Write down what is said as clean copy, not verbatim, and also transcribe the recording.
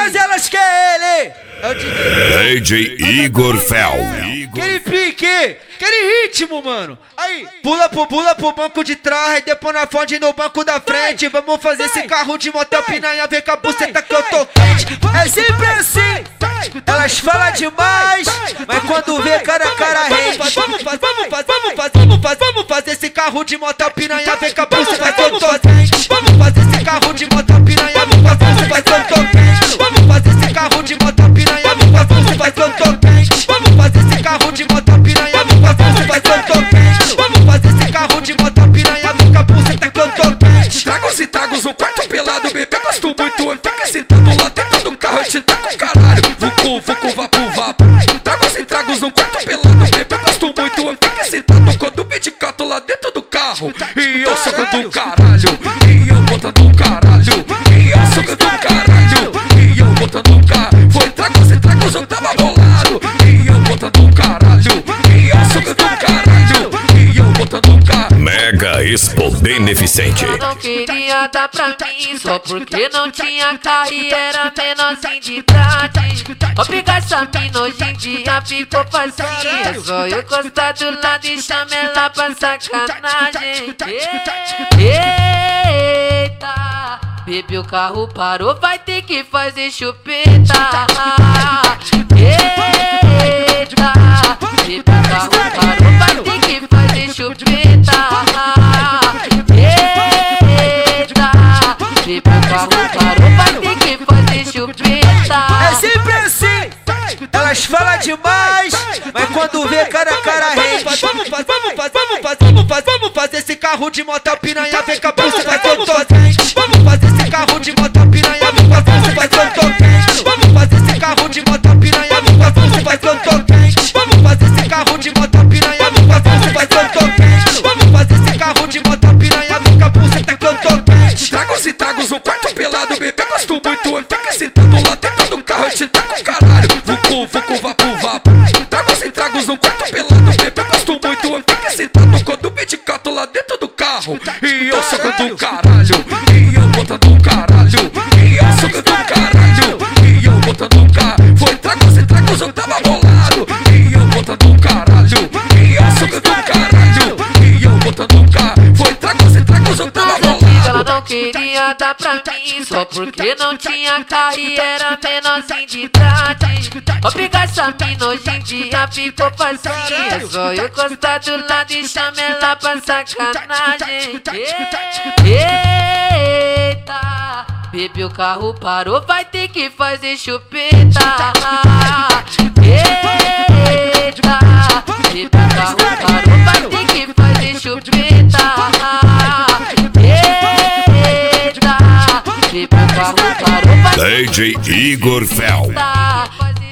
todas elas querem ele. É o DJ Igor Fel. Aquele pique, aquele ritmo, mano. Aí, pula pro banco de trás, depois na fonte no banco da frente. Vamos fazer esse carro de motel piranha, vem com a buceta que eu tô quente. É sempre assim, elas falam demais, mas quando vê cara rende. Vamos fazer esse carro de motel piranha, vem com a buceta que eu tô quente. Vamos fazer esse carro de motel piranha, vem com a buceta que eu tô quente. Vamos fazer esse carro de motel piranha, vem com a buceta que eu tô quente. Vamos fazer esse carro de motel piranha, vem com a buceta que eu tô quente. Vamos fazer esse carro de motel piranha, vem com a buceta que eu tô quente. Tragos e tragos, um quarto pelado, bebê, gosto muito. Eu fico sentado lá dentro do carro, te tá com caralho. Vucu, vapo. Tragos e tragos, um quarto pelado, bebê, gosto muito. Eu fico sentado com o medicato lá dentro do carro. E eu sou do caralho, e eu botando um caralho. E eu sou do caralho, e eu botando um caralho. Foi tragos e tragos, eu tava bolado. E eu botando um caralho, e eu sou do caralho, e eu botando um caralho. Mega Expo Beneficente. Eu não queria dar pra mim, só porque não tinha carro e era menorzinho de idade. Vou pegar essa mina hoje em dia, ficou facinho. É só eu gostar do lado e chamar ela pra sacanagem. Eita, bebê, o carro parou, vai ter que fazer chupeta. Eita, bebê, o carro parou, vai ter que fazer chupeta. Eita, bebê, o carro parou, vai ter que fazer chupeta. É sempre assim, elas falam demais, mas quando vê cara rende. Vamos fazer esse carro de motel piranha, vem com a buceta que eu tô quente. Vamos fazer esse carro de motel piranha, vem com a buceta que eu tô quente. Vamos fazer esse carro de motel piranha, vem com a buceta que eu tô quente. Vamos fazer esse carro de motel piranha, vem com a buceta que eu tô quente. Vamos fazer esse carro de motel piranha, vem com a buceta que eu tô quente. Tragos e tragos, um quarto pelado, bebê, gosto muito. Eu fico sentado lá dentro do carro, te tá com caralho. Vucu, vapo. Tragos e tragos, um quarto pelado, bebê, gosto muito. Eu fico sentado com o medicato lá dentro do carro. E eu sou do caralho, e eu botando um caralho. E eu sou do caralho, e eu botando um caralho. Foi tragos e tragos, eu tava bolado. E eu botando um caralho, e eu sou do caralho, e eu botando um caralho. Foi tragos e tragos, eu tava bolado. Ela não queria dar pra mim, só porque não tinha carro e era menorzinho de idade. Vou pegar essa mina hoje em dia, ficou facinho. É só eu gostar do lado e chamar ela pra sacanagem. Eita, bebê, o carro parou, vai ter que fazer chupeta. Eita, bebê, o carro parou, vai ter que fazer chupeta. Eita, bebê, o carro parou, vai ter DJ Igor Fel. que fazer